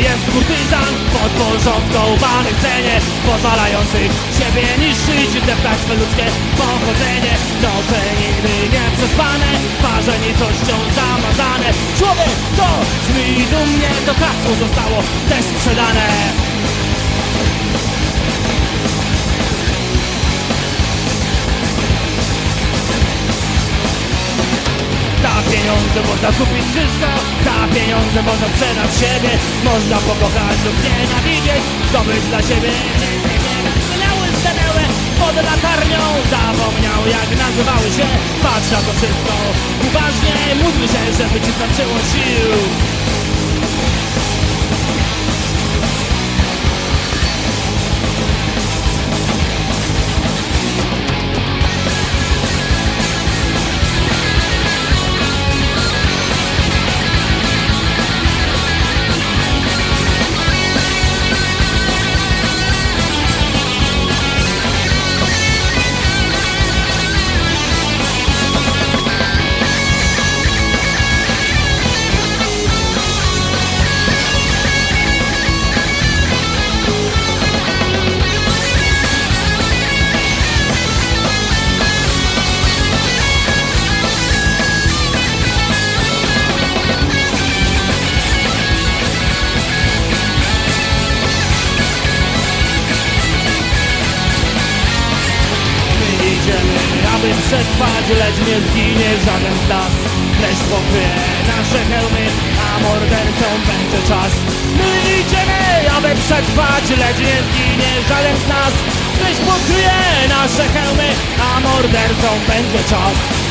jest kurtyzan podporządkowany cenie, pozwalających siebie niszczyć, deptać swe ludzkie pochodzenie. Noce nigdy nie przespane, twarze nicością zamazane. Człowiek to brzmi dumnie, to hasło zostało też sprzedane. Za pieniądze można kupić wszystko, za pieniądze można sprzedać siebie. Można pokochać lub nienawidzieć, zdobyć dla siebie. Minęły stanęły pod latarnią, zapomniał jak nazywały się. Patrz na to wszystko uważnie, módl się, żeby ci starczyło sił. Aby przetrwać, lecz nie zginie żaden z nas. Deszcz pokryje nasze hełmy, a mordercą będzie czas. My idziemy, aby przetrwać, lecz nie zginie żaden z nas. Deszcz pokryje nasze hełmy, a mordercą będzie czas.